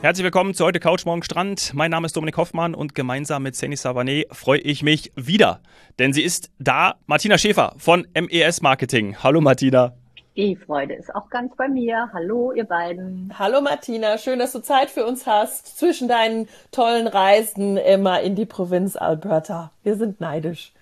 Herzlich willkommen zu heute Couch Morgen Strand. Mein Name ist Dominik Hoffmann und gemeinsam mit Seni Savané freue ich mich wieder. Denn sie ist da, Martina Schäfer von MES Marketing. Hallo Martina. Die Freude ist auch ganz bei mir. Hallo, ihr beiden. Hallo Martina, schön, dass du Zeit für uns hast zwischen deinen tollen Reisen immer in die Provinz Alberta. Wir sind neidisch.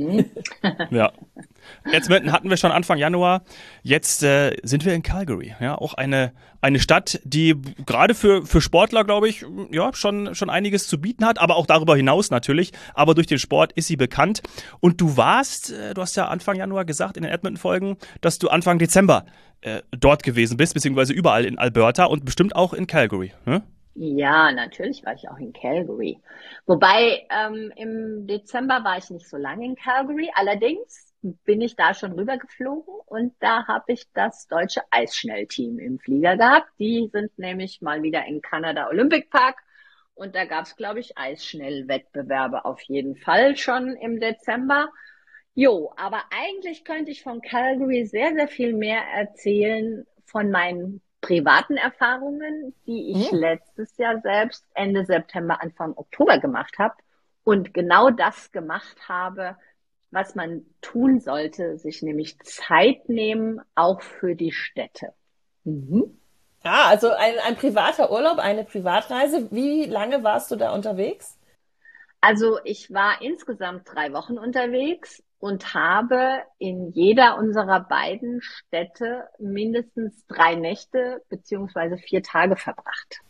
Ja. Edmonton hatten wir schon Anfang Januar. Jetzt sind wir in Calgary. Ja, auch eine Stadt, die gerade für Sportler, glaube ich, ja, schon einiges zu bieten hat, aber auch darüber hinaus natürlich. Aber durch den Sport ist sie bekannt. Und du hast ja Anfang Januar gesagt in den Edmonton-Folgen, dass du Anfang Dezember dort gewesen bist, beziehungsweise überall in Alberta und bestimmt auch in Calgary. Ne? Ja, natürlich war ich auch in Calgary. Wobei im Dezember war ich nicht so lange in Calgary. Allerdings bin ich da schon rübergeflogen und da habe ich das deutsche Eisschnellteam im Flieger gehabt. Die sind nämlich mal wieder in Kanada Olympic Park und da gab es, glaube ich, Eisschnellwettbewerbe auf jeden Fall schon im Dezember. Jo, aber eigentlich könnte ich von Calgary sehr, sehr viel mehr erzählen von meinen privaten Erfahrungen, die ich letztes Jahr selbst Ende September, Anfang Oktober gemacht habe und genau das gemacht habe, was man tun sollte, sich nämlich Zeit nehmen, auch für die Städte. Mhm. Ja, also ein privater Urlaub, eine Privatreise. Wie lange warst du da unterwegs? Also ich war insgesamt 3 Wochen unterwegs und habe in jeder unserer beiden Städte mindestens 3 Nächte beziehungsweise 4 Tage verbracht.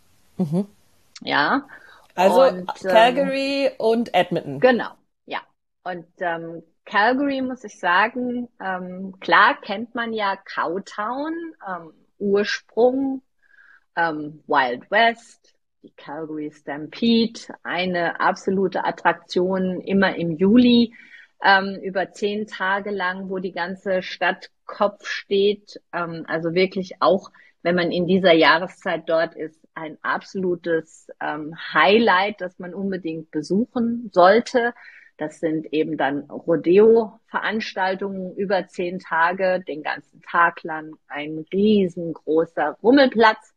Ja, Also und Calgary und Edmonton. genau, ja. Und Calgary, muss ich sagen, klar kennt man ja Cowtown, Ursprung, Wild West, die Calgary Stampede, eine absolute Attraktion immer im Juli, über 10 Tage lang, wo die ganze Stadt Kopf steht. Also wirklich auch, wenn man in dieser Jahreszeit dort ist, ein absolutes Highlight, das man unbedingt besuchen sollte. Das sind eben dann Rodeo-Veranstaltungen über 10 Tage, den ganzen Tag lang, ein riesengroßer Rummelplatz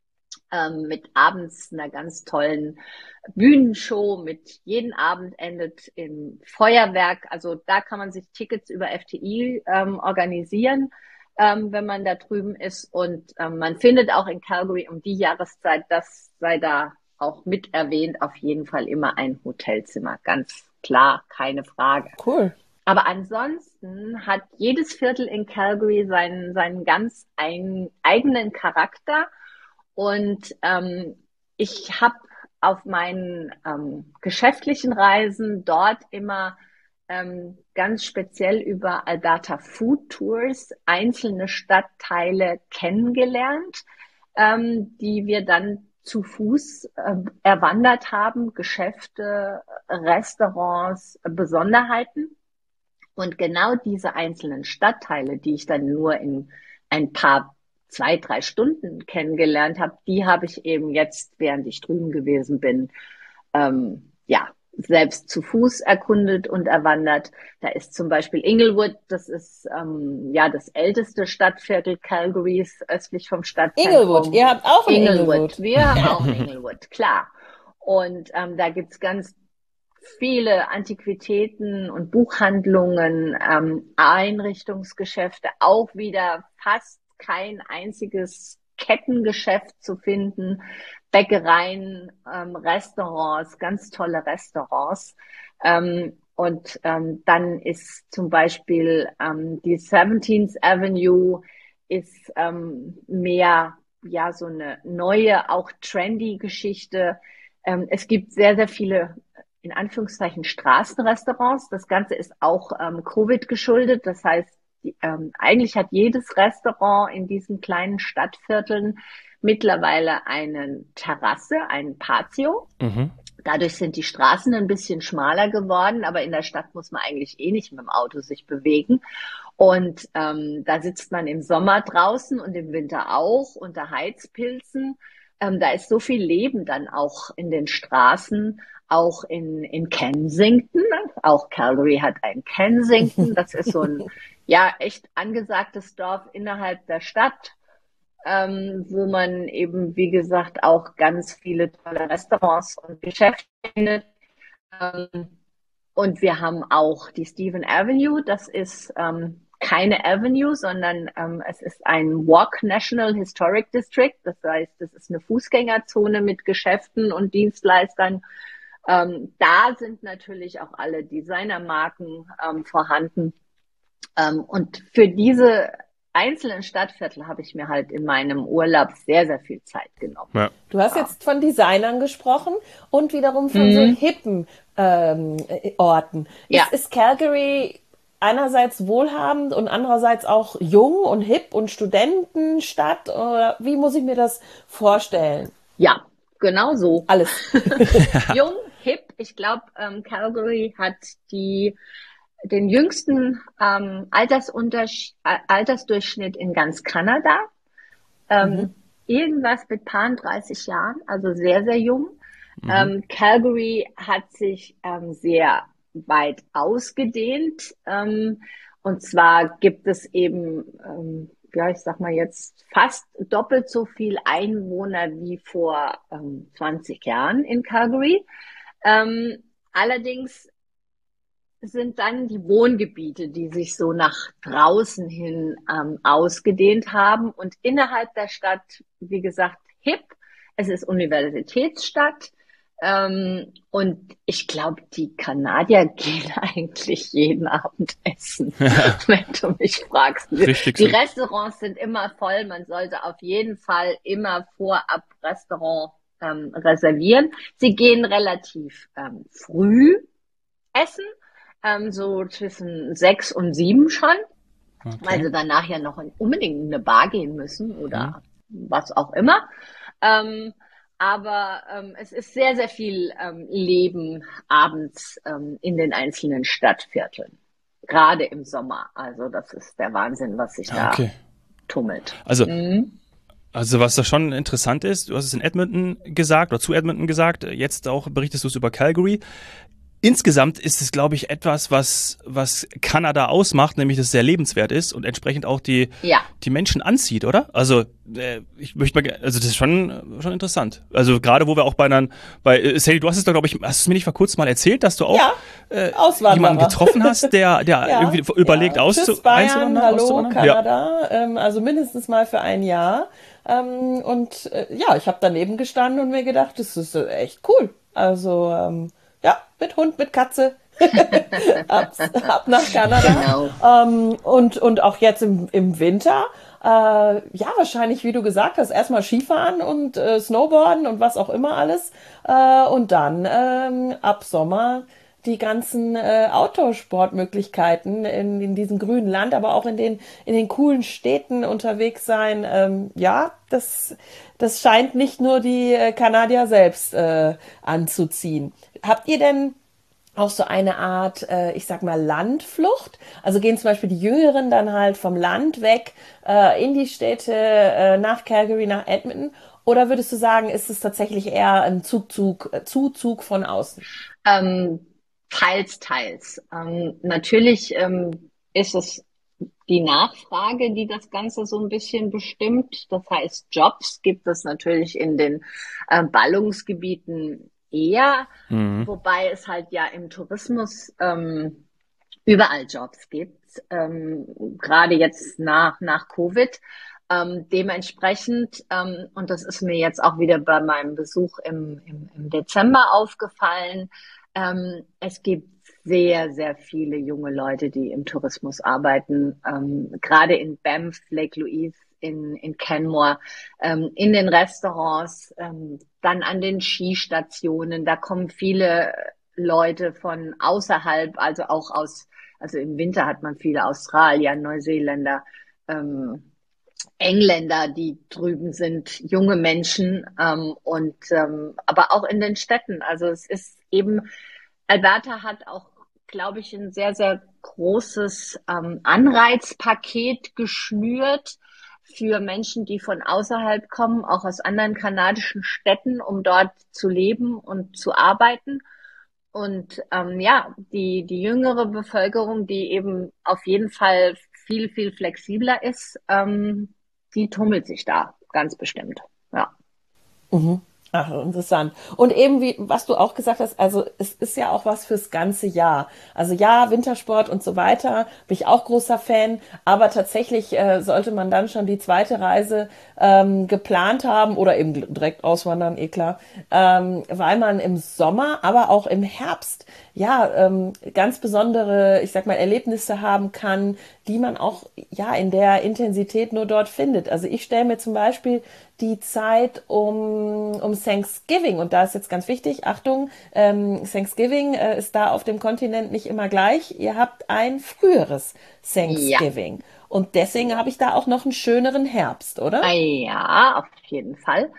mit abends einer ganz tollen Bühnenshow, mit jeden Abend endet im Feuerwerk. Also da kann man sich Tickets über FTI organisieren, wenn man da drüben ist. Und man findet auch in Calgary um die Jahreszeit, das sei da auch mit erwähnt, auf jeden Fall immer ein Hotelzimmer. Ganz klar, keine Frage. Cool. Aber ansonsten hat jedes Viertel in Calgary seinen ganz eigenen Charakter. Und ich habe auf meinen geschäftlichen Reisen dort immer ganz speziell über Alberta Food Tours einzelne Stadtteile kennengelernt, die wir dann zu Fuß erwandert haben, Geschäfte, Restaurants, Besonderheiten. Und genau diese einzelnen Stadtteile, die ich dann nur in ein paar 2, 3 Stunden kennengelernt habe, die habe ich eben jetzt, während ich drüben gewesen bin, ja, selbst zu Fuß erkundet und erwandert. Da ist zum Beispiel Inglewood, das ist ja das älteste Stadtviertel Calgarys, östlich vom Inglewood, Stadtzentrum. ihr habt auch ein Inglewood, Inglewood. wir haben auch ein Inglewood, klar. Und da gibt's ganz viele Antiquitäten und Buchhandlungen, Einrichtungsgeschäfte, auch wieder fast kein einziges Kettengeschäft zu finden, Bäckereien, Restaurants, ganz tolle Restaurants. Und dann ist zum Beispiel die 17th Avenue ist mehr ja so eine neue, auch trendy Geschichte. Es gibt sehr, sehr viele in Anführungszeichen Straßenrestaurants. Das Ganze ist auch Covid geschuldet. Das heißt, eigentlich hat jedes Restaurant in diesen kleinen Stadtvierteln mittlerweile eine Terrasse, einen Patio. Dadurch sind die Straßen ein bisschen schmaler geworden, aber in der Stadt muss man eigentlich eh nicht mit dem Auto sich bewegen. Und da sitzt man im Sommer draußen und im Winter auch unter Heizpilzen. Da ist so viel Leben dann auch in den Straßen, auch in Kensington. Auch Calgary hat ein Kensington. Das ist so ein ja echt angesagtes Dorf innerhalb der Stadt. wo man eben, wie gesagt, auch ganz viele tolle Restaurants und Geschäfte findet. Ähm, und wir haben auch die Stephen Avenue. Das ist keine Avenue, sondern es ist ein Walk National Historic District. Das heißt, es ist eine Fußgängerzone mit Geschäften und Dienstleistern. Da sind natürlich auch alle Designermarken vorhanden. Und für diese einzelnen Stadtviertel habe ich mir halt in meinem Urlaub sehr, sehr viel Zeit genommen. Ja. Du hast Ja. jetzt von Designern gesprochen und wiederum von so Mhm. hippen Orten. Ja. Ist Calgary einerseits wohlhabend und andererseits auch jung und hip und Studentenstadt? Oder wie muss ich mir das vorstellen? Ja, genau so. Alles. Jung, hip. Ich glaube, Calgary hat den jüngsten Altersdurchschnitt in ganz Kanada. Mhm. Irgendwas mit paar 30 Jahren, also sehr, sehr jung. Calgary hat sich sehr weit ausgedehnt. Und zwar gibt es eben, ja, ich sag mal jetzt fast doppelt so viel Einwohner wie vor 20 Jahren in Calgary. Allerdings sind dann die Wohngebiete, die sich so nach draußen hin ausgedehnt haben und innerhalb der Stadt, wie gesagt, hip. Es ist Universitätsstadt. Und ich glaube, die Kanadier gehen eigentlich jeden Abend essen, wenn du mich fragst. Richtig Die so. Restaurants sind immer voll. Man sollte auf jeden Fall immer vorab Restaurant reservieren. Sie gehen relativ früh essen, so zwischen 6 und 7 schon, weil Okay. sie dann nachher noch unbedingt in eine Bar gehen müssen Hm. oder was auch immer. Aber es ist sehr, sehr viel Leben abends in den einzelnen Stadtvierteln. Gerade im Sommer. Also das ist der Wahnsinn, was sich Ah, da okay. tummelt. Also, Mhm. also was da schon interessant ist, du hast es in Edmonton gesagt oder zu Edmonton gesagt, jetzt auch berichtest du es über Calgary. Insgesamt ist es, glaube ich, etwas, was Kanada ausmacht, nämlich dass es sehr lebenswert ist und entsprechend auch Ja. die Menschen anzieht, oder? Also ich möchte mal, also das ist schon interessant. Also gerade wo wir auch bei Sally, du hast es doch, glaube ich, hast du es mir nicht vor kurzem mal erzählt, dass du auch Ja, jemanden Auswanderer. getroffen hast, der Ja, irgendwie überlegt ja. Tschüss Bayern, hallo auszuwandern? Ja. Kanada, also mindestens mal für ein Jahr. Ja, ich habe daneben gestanden und mir gedacht, das ist echt cool. Also ja, mit Hund, mit Katze, ab nach Kanada. Genau. Und auch jetzt im Winter, ja, wahrscheinlich, wie du gesagt hast, erstmal Skifahren und Snowboarden und was auch immer alles. Und dann ab Sommer die ganzen Outdoor-Sportmöglichkeiten in diesem grünen Land, aber auch in den coolen Städten unterwegs sein. Ja, das scheint nicht nur die Kanadier selbst anzuziehen. Habt ihr denn auch so eine Art, ich sag mal, Landflucht? Also gehen zum Beispiel die Jüngeren dann halt vom Land weg in die Städte, nach Calgary, nach Edmonton? Oder würdest du sagen, ist es tatsächlich eher ein Zuzug von außen? Ähm, teils, teils. Natürlich ist es die Nachfrage, die das Ganze so ein bisschen bestimmt. Das heißt, Jobs gibt es natürlich in den Ballungsgebieten eher, Mhm. wobei es halt ja im Tourismus überall Jobs gibt, gerade jetzt nach Covid. Dementsprechend, und das ist mir jetzt auch wieder bei meinem Besuch im Dezember aufgefallen, es gibt sehr, sehr viele junge Leute, die im Tourismus arbeiten, gerade in Banff, Lake Louise, in Canmore, in den Restaurants, dann an den Skistationen. Da kommen viele Leute von außerhalb, also auch also im Winter hat man viele Australier, Neuseeländer, Engländer, die drüben sind, junge Menschen aber auch in den Städten. Also es ist eben, Alberta hat auch, glaube ich, ein sehr, sehr großes Anreizpaket geschnürt für Menschen, die von außerhalb kommen, auch aus anderen kanadischen Städten, um dort zu leben und zu arbeiten. Und ja, die jüngere Bevölkerung, die eben auf jeden Fall viel, viel flexibler ist, die tummelt sich da ganz bestimmt. Ja. Mhm. Ach, interessant. Und eben wie, was du auch gesagt hast, also es ist ja auch was fürs ganze Jahr. Also ja, Wintersport und so weiter, bin ich auch großer Fan, aber tatsächlich sollte man dann schon die zweite Reise geplant haben oder eben direkt auswandern, eh klar, weil man im Sommer, aber auch im Herbst ja ganz besondere, ich sag mal, Erlebnisse haben kann, die man auch ja in der Intensität nur dort findet. Also ich stelle mir zum Beispiel die Zeit um Thanksgiving. Und da ist jetzt ganz wichtig, Achtung, Thanksgiving ist da auf dem Kontinent nicht immer gleich. Ihr habt ein früheres Ja. Thanksgiving. Und deswegen habe ich da auch noch einen schöneren Herbst, oder? Ja, auf jeden Fall.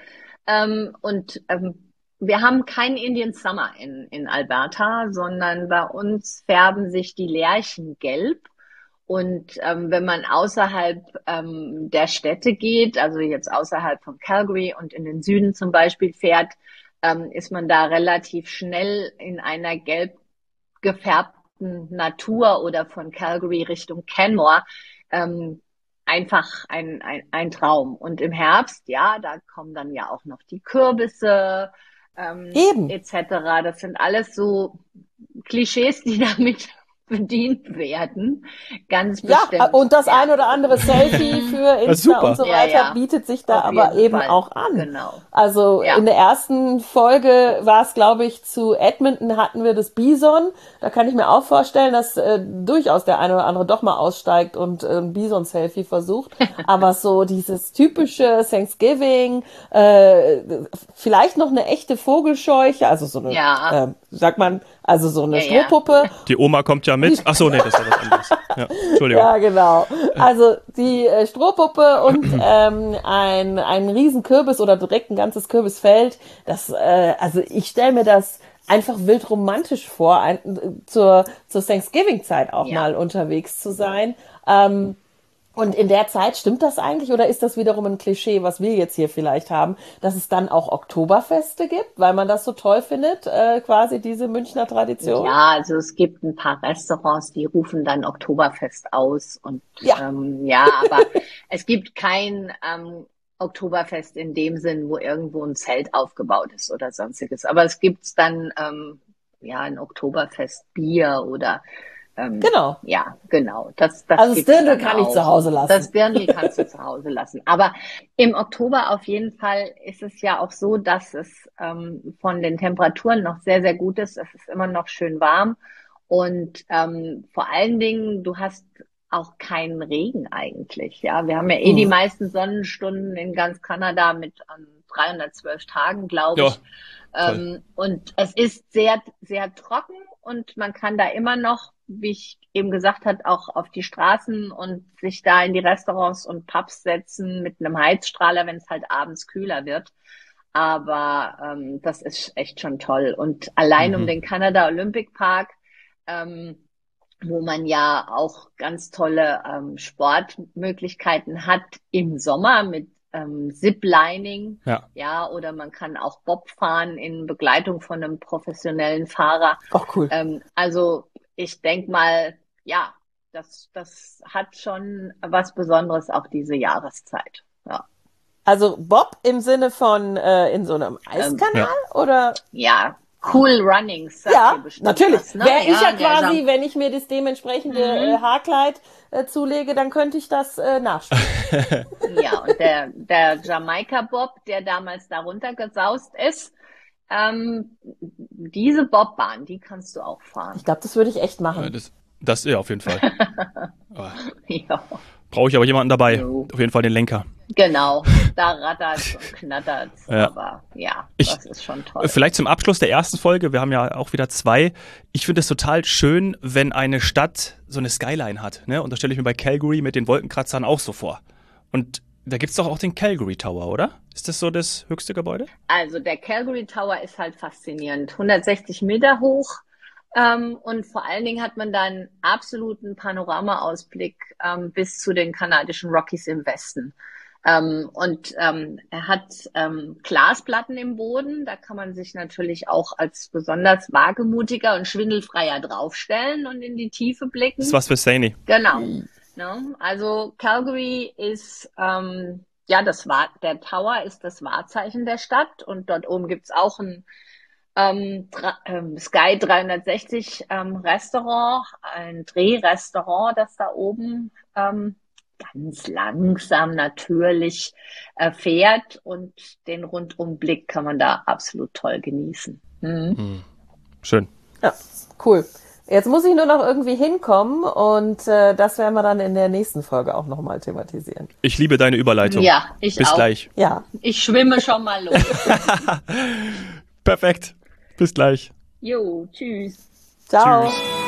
Wir haben keinen Indian Summer in Alberta, sondern bei uns färben sich die Lärchen gelb. Und wenn man außerhalb der Städte geht, also jetzt außerhalb von Calgary und in den Süden zum Beispiel fährt, ist man da relativ schnell in einer gelb gefärbten Natur oder von Calgary Richtung Canmore. Ähm, Einfach ein Traum. Und im Herbst, ja, da kommen dann ja auch noch die Kürbisse Eben. etc. Das sind alles so Klischees, die damit bedient werden. Ganz Ja, bestimmt. und das Ja. ein oder andere Selfie für Insta super. und so Ja, weiter ja. bietet sich da Auf aber jeden eben Fall. auch an. Genau. Also Ja. in der ersten Folge war es, glaube ich, zu Edmonton hatten wir das Bison. Da kann ich mir auch vorstellen, dass durchaus der eine oder andere doch mal aussteigt und ein Bison-Selfie versucht. Aber so dieses typische Thanksgiving, vielleicht noch eine echte Vogelscheuche, also so eine, Ja. sagt man, also so eine Ja, ja. Strohpuppe. Die Oma kommt ja mit. Ach so, nee, das ist ja was anderes. Ja, Entschuldigung. Ja, genau. Also die Strohpuppe und ein riesen Kürbis oder direkt ein ganzes Kürbisfeld. Das, also ich stelle mir das einfach wild romantisch vor, zur Thanksgiving-Zeit auch Ja. mal unterwegs zu sein. Und in der Zeit, stimmt das eigentlich oder ist das wiederum ein Klischee, was wir jetzt hier vielleicht haben, dass es dann auch Oktoberfeste gibt, weil man das so toll findet, quasi diese Münchner Tradition? Ja, also es gibt ein paar Restaurants, die rufen dann Oktoberfest aus und Ja. aber es gibt kein Oktoberfest in dem Sinn, wo irgendwo ein Zelt aufgebaut ist oder sonstiges. Aber es gibt dann ein Oktoberfest-Bier oder Genau. ja, genau. Das Also das gibt's Dirndl dann kann ich auch. zu Hause lassen. Das Dirndl kannst du zu Hause lassen. Aber im Oktober auf jeden Fall ist es ja auch so, dass es von den Temperaturen noch sehr, sehr gut ist. Es ist immer noch schön warm. Und vor allen Dingen, du hast auch keinen Regen eigentlich. Ja, wir haben ja die meisten Sonnenstunden in ganz Kanada mit 312 Tagen, glaube ich. Und es ist sehr, sehr trocken und man kann da immer noch, wie ich eben gesagt habe, auch auf die Straßen und sich da in die Restaurants und Pubs setzen mit einem Heizstrahler, wenn es halt abends kühler wird. Aber das ist echt schon toll. Und allein um den Canada Olympic Park, wo man ja auch ganz tolle Sportmöglichkeiten hat im Sommer mit Ziplining, ja, oder man kann auch Bob fahren in Begleitung von einem professionellen Fahrer. Ach, cool. Also ich denke mal, ja, das hat schon was Besonderes, auch diese Jahreszeit. Ja. Also Bob im Sinne von in so einem Eiskanal oder? Ja, Cool Runnings. Ja, natürlich. Was, ne? Wäre ich ja quasi, der wenn ich mir das dementsprechende Haarkleid zulege, dann könnte ich das nachspielen. Ja, und der Jamaika Bob, der damals da runtergesaust ist, diese Bobbahn, die kannst du auch fahren. Ich glaube, das würde ich echt machen. Das ja, auf jeden Fall. Ja. Brauche ich aber jemanden dabei. Auf jeden Fall den Lenker. Genau, da rattert's und knattert's, aber ja, das ist schon toll. Vielleicht zum Abschluss der ersten Folge, wir haben ja auch wieder 2. Ich finde es total schön, wenn eine Stadt so eine Skyline hat, ne? Und da stelle ich mir bei Calgary mit den Wolkenkratzern auch so vor. Und da gibt's doch auch den Calgary Tower, oder? Ist das so das höchste Gebäude? Also der Calgary Tower ist halt faszinierend. 160 Meter hoch. Und vor allen Dingen hat man da einen absoluten Panoramaausblick bis zu den kanadischen Rockies im Westen. Er hat Glasplatten im Boden, da kann man sich natürlich auch als besonders wagemutiger und schwindelfreier draufstellen und in die Tiefe blicken. Das ist was für Saini. Genau. Ne? Also Calgary ist, ja, der Tower ist das Wahrzeichen der Stadt und dort oben gibt's auch ein Sky 360 Restaurant, ein Drehrestaurant, das da oben ganz langsam natürlich fährt und den Rundumblick kann man da absolut toll genießen. Schön. Ja, cool. Jetzt muss ich nur noch irgendwie hinkommen und das werden wir dann in der nächsten Folge auch nochmal thematisieren. Ich liebe deine Überleitung. Ja, ich Bis auch. gleich. Ja, Ich schwimme schon mal los. Perfekt. Bis gleich. Jo, tschüss. ciao. Tschüss.